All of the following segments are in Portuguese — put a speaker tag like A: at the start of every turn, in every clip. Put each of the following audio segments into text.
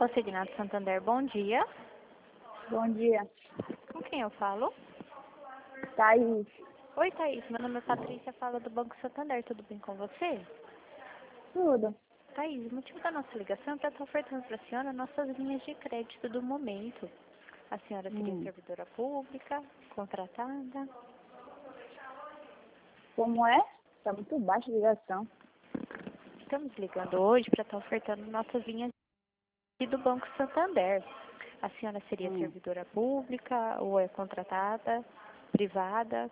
A: Consignado Santander, bom dia.
B: Bom dia,
A: Com quem eu falo?
B: Thaís.
A: Oi, Thaís. Meu nome é Patrícia, falo do Banco Santander. Tudo bem com você?
B: Tudo.
A: Thaís, o motivo da nossa ligação é para estar ofertando para a senhora nossas linhas de crédito do momento. A senhora seria servidora pública, contratada?
B: Como é? Tá muito baixa a ligação.
A: Estamos ligando hoje para estar ofertando nossas linhas do Banco Santander. A senhora seria servidora pública ou é contratada, privada?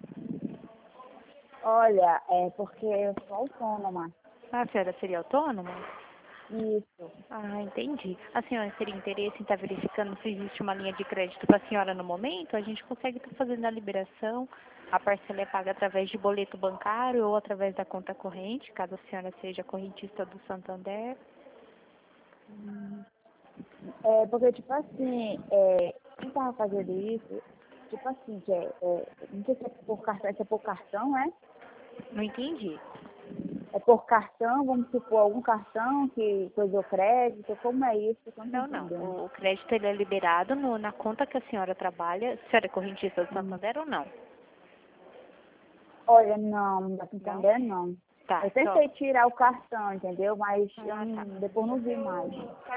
B: Olha, é porque eu sou autônoma.
A: A senhora seria autônoma?
B: Isso.
A: Ah, entendi. A senhora teria interesse em estar verificando se existe uma linha de crédito para a senhora no momento? A gente consegue estar fazendo a liberação. A parcela é paga através de boleto bancário ou através da conta corrente, caso a senhora seja correntista do Santander.
B: É porque, tipo assim, quem tava fazendo isso, tipo assim, não sei se é por cartão, se é por cartão, é?
A: Não entendi.
B: É por cartão, vamos supor, algum cartão que coisou crédito, como é isso? Eu não tô
A: Não.
B: entendendo.
A: O crédito ele é liberado na conta que a senhora trabalha. A senhora é correntista do Santander ou não?
B: Olha, não dá pra
A: Não?
B: entender, não.
A: Tá,
B: Eu
A: então.
B: tentei tirar o cartão, entendeu? Mas
A: Tá.
B: depois não vi mais.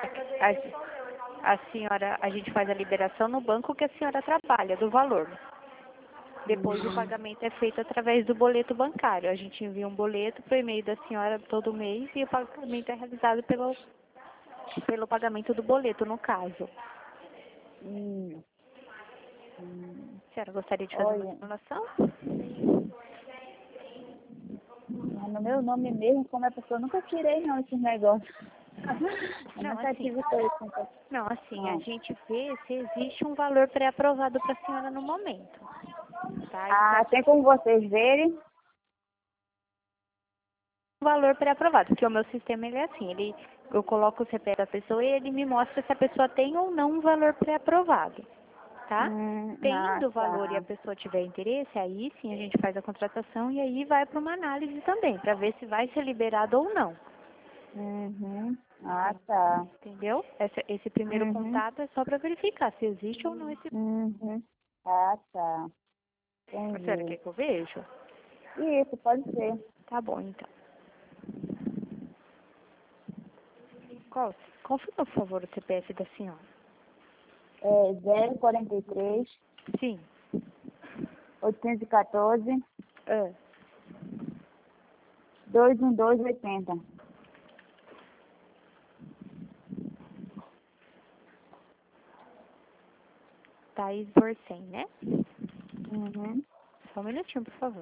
A: A senhora, a gente faz a liberação no banco que a senhora trabalha, do valor. Depois o pagamento é feito através do boleto bancário. A gente envia um boleto para o e-mail da senhora todo mês e o pagamento é realizado pelo pagamento do boleto, no caso.
B: Hum,
A: A senhora gostaria de fazer uma
B: olha,
A: simulação?
B: no meu nome mesmo, como é porque eu nunca tirei não esses negócios. Eu
A: Não,
B: nunca
A: assim.
B: tive coisa.
A: Não, assim, a
B: Não.
A: gente vê se existe um valor pré-aprovado para a senhora no momento. Tá? E
B: Ah,
A: se
B: tem como vocês verem?
A: um valor pré-aprovado, porque o meu sistema ele é assim, eu coloco o CPF da pessoa e ele me mostra se a pessoa tem ou não um valor pré-aprovado, tá? Tendo o valor e a
B: Tá.
A: pessoa tiver interesse, aí sim a gente faz a contratação e aí vai para uma análise também, para ver se vai ser liberado ou não.
B: Uhum. Ah, tá.
A: Entendeu? Esse primeiro
B: Uhum.
A: contato é só para verificar se existe ou não esse.
B: Uhum. Ah, tá.
A: A senhora
B: Entendi.
A: quer que eu veja?
B: Isso, pode ser.
A: Tá bom, então. Confirma, por favor, o CPF da senhora.
B: É 043
A: Sim.
B: 814
A: Ah,
B: 21280.
A: Thaís Borcem, né?
B: Uhum.
A: Só um minutinho, por favor.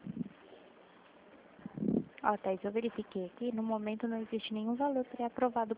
A: Ó, Thaís, eu verifiquei aqui, no momento não existe nenhum valor pré-aprovado